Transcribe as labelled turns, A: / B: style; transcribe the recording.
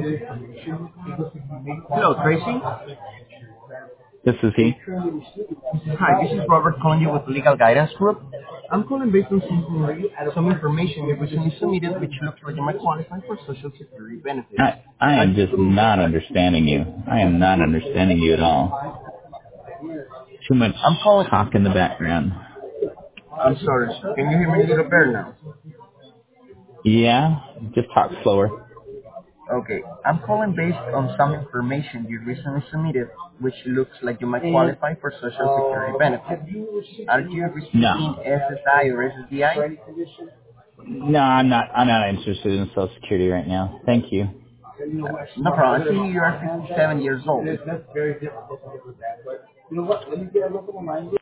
A: Hello, Tracy.
B: This is he.
A: Hi, this is Robert calling you with Legal Guidance Group. I'm calling based on some information you recently submitted, which looks like you might qualify for Social Security benefits.
B: I am just not understanding you. I am not understanding you at all. Too much
A: I'm calling.
B: talk in the background.
A: I'm sorry. Can you hear me a little better now?
B: Yeah, just talk slower.
A: Okay. I'm calling based on some information you recently submitted, which looks like you might qualify for Social Security benefits. Are you
B: No,
A: receiving SSI or SSDI?
B: no, I'm not. I'm not interested in Social Security right now. Thank you.
A: No problem. I see you are 57 years old.